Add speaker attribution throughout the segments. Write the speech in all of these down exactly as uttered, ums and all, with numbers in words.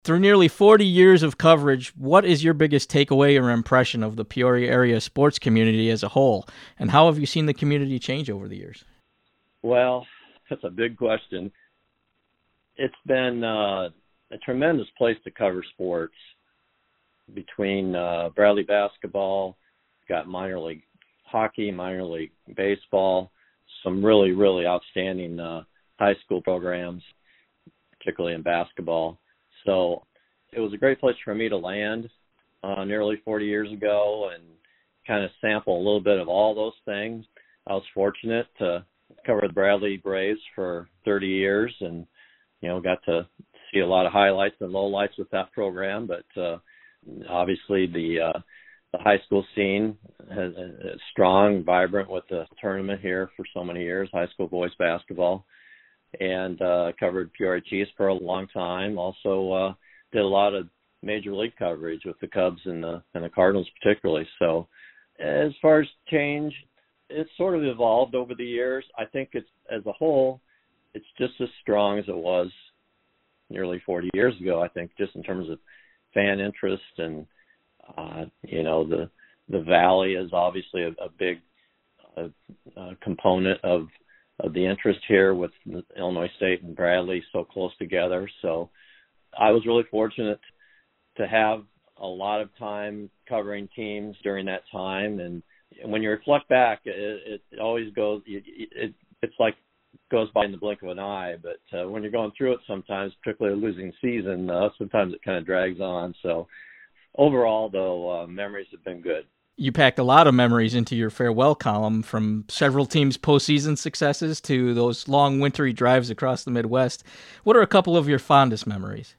Speaker 1: Through nearly forty years of coverage, what is your biggest takeaway or impression of the Peoria area sports community as a whole? And how have you seen the community change over the years?
Speaker 2: Well, that's a big question. It's been uh, a tremendous place to cover sports. Between uh, Bradley basketball, got minor league hockey, minor league baseball, some really, really outstanding uh, high school programs, particularly in basketball. So it was a great place for me to land uh, nearly forty years ago and kind of sample a little bit of all those things. I was fortunate to cover the Bradley Braves for thirty years and, you know, got to see a lot of highlights and lowlights with that program. But uh, obviously the uh, the high school scene has, is strong, vibrant with the tournament here for so many years, high school boys basketball. And uh, covered Peoria Chiefs for a long time. Also uh, did a lot of major league coverage with the Cubs and the and the Cardinals particularly. So as far as change, it's sort of evolved over the years. I think it's as a whole, it's just as strong as it was nearly forty years ago. I think just in terms of fan interest and uh, you know the the Valley is obviously a, a big uh, uh, component of. of the interest here with Illinois State and Bradley so close together. So I was really fortunate to have a lot of time covering teams during that time. And when you reflect back, it, it always goes, it, it, it's like goes by in the blink of an eye. But uh, when you're going through it sometimes, particularly a losing season, uh, sometimes it kind of drags on. So overall, though, uh, memories have been good.
Speaker 1: You packed a lot of memories into your farewell column, from several teams' postseason successes to those long wintry drives across the Midwest. What are a couple of your fondest memories?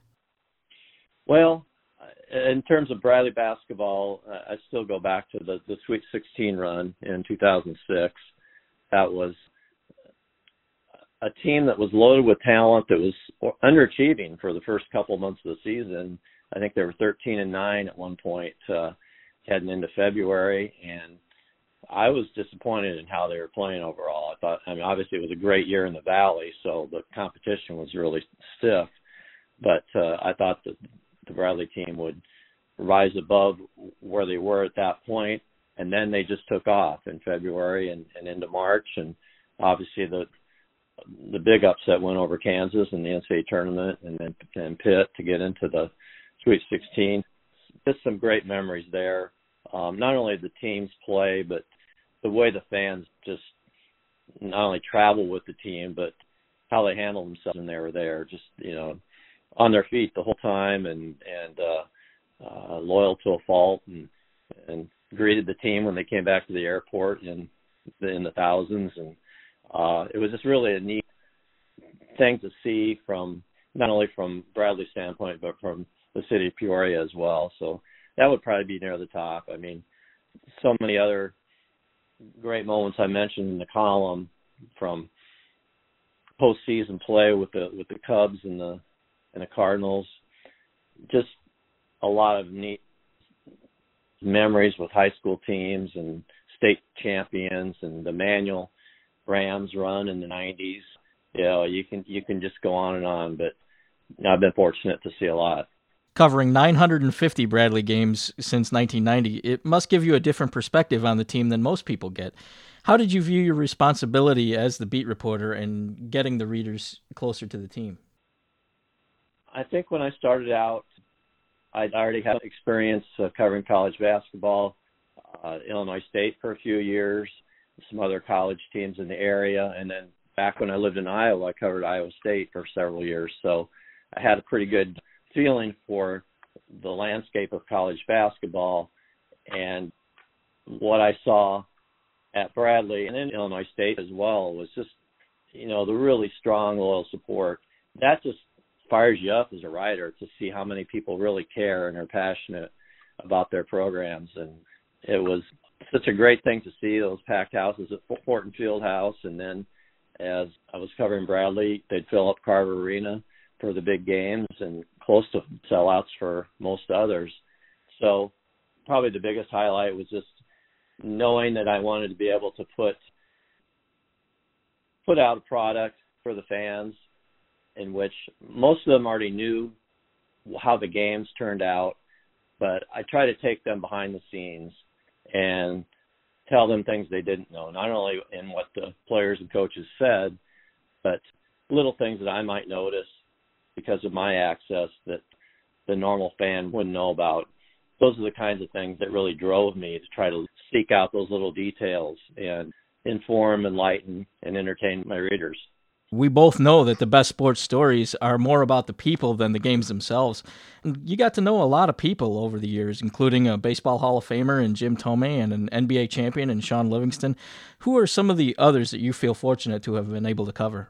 Speaker 2: Well, in terms of Bradley basketball, I still go back to the, the Sweet sixteen run in two thousand six. That was a team that was loaded with talent that was underachieving for the first couple months of the season. I think they were thirteen and nine at one point. Uh, heading into February, and I was disappointed in how they were playing overall. I thought, I mean, obviously it was a great year in the Valley, so the competition was really stiff, but uh, I thought that the Bradley team would rise above where they were at that point, and then they just took off in February and, and into March, and obviously the the big upset went over Kansas in the N C double A tournament, and then and Pitt to get into the Sweet sixteen. Just some great memories there. Um, not only the teams play, but the way the fans just not only travel with the team, but how they handle themselves when they were there. Just, you know, on their feet the whole time and and uh, uh, loyal to a fault, and and greeted the team when they came back to the airport in the, in the thousands. And uh, it was just really a neat thing to see from not only from Bradley's standpoint, but from the city of Peoria as well. So that would probably be near the top. I mean, so many other great moments I mentioned in the column, from postseason play with the with the Cubs and the and the Cardinals. Just a lot of neat memories with high school teams and state champions, and the Manual Rams run in the nineties. You know, you can you can just go on and on, but I've been fortunate to see a lot.
Speaker 1: Covering nine hundred fifty Bradley games since nineteen ninety, it must give you a different perspective on the team than most people get. How did you view your responsibility as the beat reporter and getting the readers closer to the team?
Speaker 2: I think when I started out, I'd already had experience uh, covering college basketball, uh, Illinois State for a few years, some other college teams in the area, and then back when I lived in Iowa, I covered Iowa State for several years. So I had a pretty good feeling for the landscape of college basketball, and what I saw at Bradley and in Illinois State as well was just, you know, the really strong, loyal support. That just fires you up as a writer to see how many people really care and are passionate about their programs. And it was such a great thing to see those packed houses at Horton Fieldhouse. And then as I was covering Bradley, they'd fill up Carver Arena for the big games and close to sellouts for most others. So probably the biggest highlight was just knowing that I wanted to be able to put put out a product for the fans in which most of them already knew how the games turned out, but I try to take them behind the scenes and tell them things they didn't know, not only in what the players and coaches said, but little things that I might notice because of my access that the normal fan wouldn't know about. Those are the kinds of things that really drove me to try to seek out those little details and inform, enlighten, and entertain my readers.
Speaker 1: We both know that the best sports stories are more about the people than the games themselves. And you got to know a lot of people over the years, including a baseball Hall of Famer in Jim Thome and an N B A champion in Shaun Livingston. Who are some of the others that you feel fortunate to have been able to cover?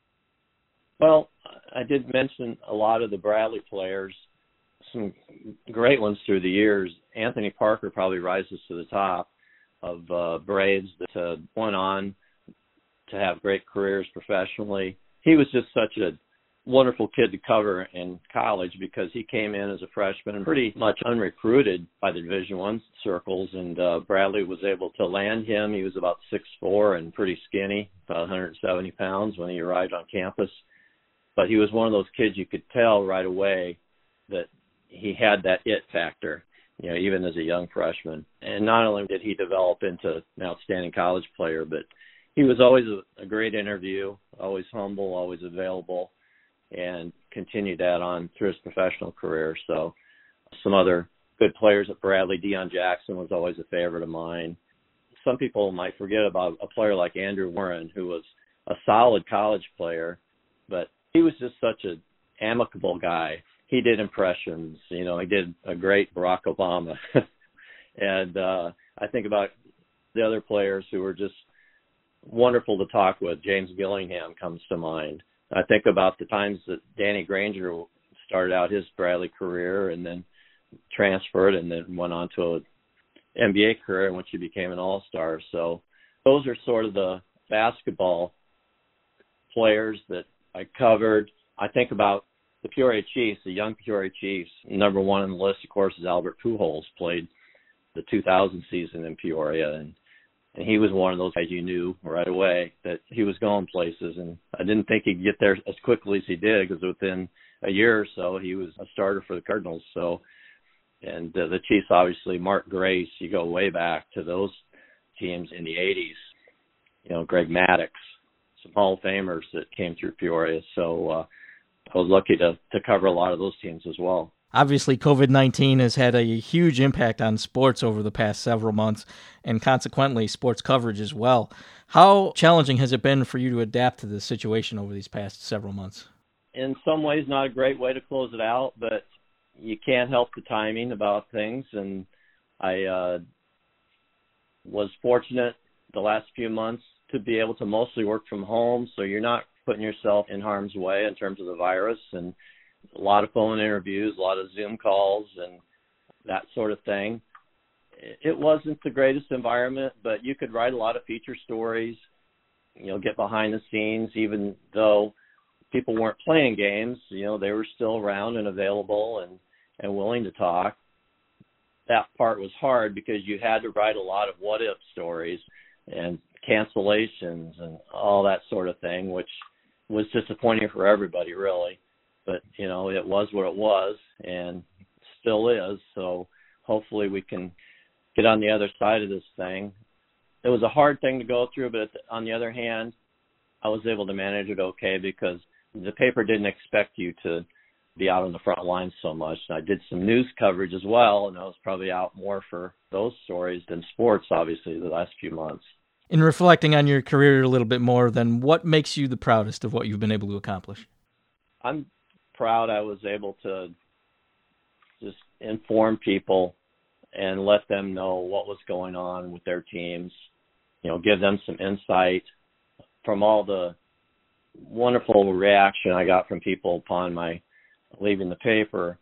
Speaker 2: Well, I did mention a lot of the Bradley players, some great ones through the years. Anthony Parker probably rises to the top of uh, Braves that uh, went on to have great careers professionally. He was just such a wonderful kid to cover in college because he came in as a freshman and pretty much unrecruited by the Division I circles, and uh, Bradley was able to land him. He was about six foot four and pretty skinny, about one hundred seventy pounds when he arrived on campus. But he was one of those kids you could tell right away that he had that it factor, you know, even as a young freshman. And not only did he develop into an outstanding college player, but he was always a, a great interview, always humble, always available, and continued that on through his professional career. So some other good players at Bradley, Deion Jackson was always a favorite of mine. Some people might forget about a player like Andrew Warren, who was a solid college player, but he was just such an amicable guy. He did impressions, you know, he did a great Barack Obama. and uh, I think about the other players who were just wonderful to talk with. James Gillingham comes to mind. I think about the times that Danny Granger started out his Bradley career and then transferred and then went on to an N B A career in which he became an all-star. So those are sort of the basketball players that I covered. I think about the Peoria Chiefs, the young Peoria Chiefs. Number one on the list, of course, is Albert Pujols, played the two thousand season in Peoria, and And he was one of those guys you knew right away that he was going places. And I didn't think he'd get there as quickly as he did because within a year or so, he was a starter for the Cardinals. So, and uh, the Chiefs, obviously, Mark Grace, you go way back to those teams in the eighties. You know, Greg Maddux, some Hall of Famers that came through Peoria. So uh, I was lucky to, to cover a lot of those teams as well.
Speaker 1: Obviously, COVID nineteen has had a huge impact on sports over the past several months, and consequently, sports coverage as well. How challenging has it been for you to adapt to this situation over these past several months?
Speaker 2: In some ways, not a great way to close it out, but you can't help the timing about things. And I uh, was fortunate the last few months to be able to mostly work from home, so you're not putting yourself in harm's way in terms of the virus, and a lot of phone interviews, a lot of Zoom calls, and that sort of thing. It wasn't the greatest environment, but you could write a lot of feature stories, you know, get behind the scenes, even though people weren't playing games, you know, they were still around and available and, and willing to talk. That part was hard because you had to write a lot of what-if stories and cancellations and all that sort of thing, which was disappointing for everybody, really. But, you know, it was what it was and still is. So hopefully we can get on the other side of this thing. It was a hard thing to go through, but on the other hand, I was able to manage it okay because the paper didn't expect you to be out on the front lines so much. And I did some news coverage as well, and I was probably out more for those stories than sports, obviously, the last few months.
Speaker 1: In reflecting on your career a little bit more, then what makes you the proudest of what you've been able to accomplish?
Speaker 2: I'm proud I was able to just inform people and let them know what was going on with their teams, you know, give them some insight from all the wonderful reaction I got from people upon my leaving the paper.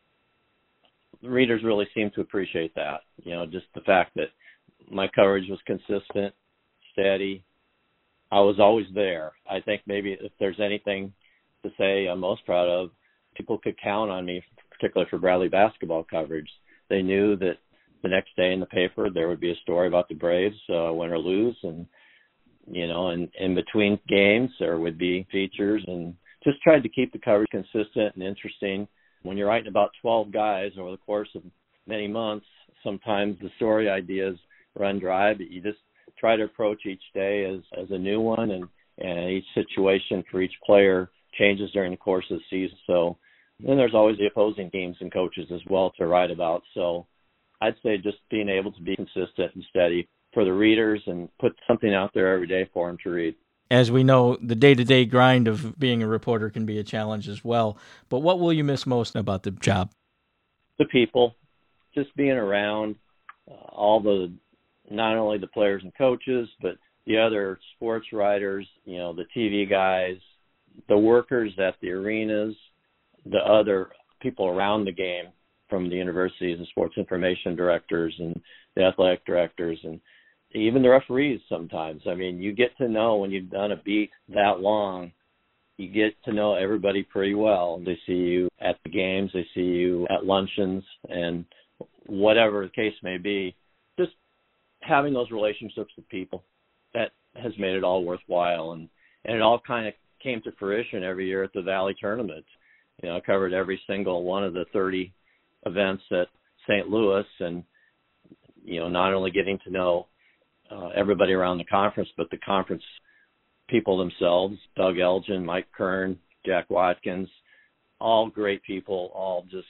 Speaker 2: The readers really seemed to appreciate that, you know, just the fact that my coverage was consistent, steady. I was always there. I think maybe if there's anything to say I'm most proud of, people could count on me, particularly for Bradley basketball coverage. They knew that the next day in the paper there would be a story about the Braves, uh, win or lose, and you know, and in between games there would be features, and just tried to keep the coverage consistent and interesting When you're writing about twelve guys over the course of many months, sometimes the story ideas run dry, but you just try to approach each day as, as a new one, and, and each situation for each player changes during the course of the season. So then there's always the opposing teams and coaches as well to write about. So I'd say just being able to be consistent and steady for the readers and put something out there every day for them to read.
Speaker 1: As we know, the day-to-day grind of being a reporter can be a challenge as well. But what will you miss most about the job?
Speaker 2: The people, just being around uh, all the, not only the players and coaches, but the other sports writers, you know, the T V guys, the workers at the arenas, the other people around the game from the universities and sports information directors and the athletic directors and even the referees sometimes. I mean, you get to know when you've done a beat that long, you get to know everybody pretty well. They see you at the games, they see you at luncheons, and whatever the case may be, just having those relationships with people, that has made it all worthwhile. And, and it all kind of came to fruition every year at the Valley Tournament. You know, I covered every single one of the thirty events at Saint Louis, and, you know, not only getting to know Uh, everybody around the conference, but the conference people themselves, Doug Elgin, Mike Kern, Jack Watkins, all great people, all just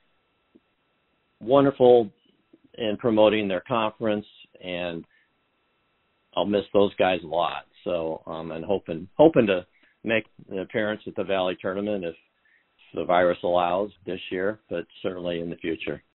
Speaker 2: wonderful in promoting their conference, and I'll miss those guys a lot. So um, and hoping hoping to make an appearance at the Valley Tournament if the virus allows this year, but certainly in the future.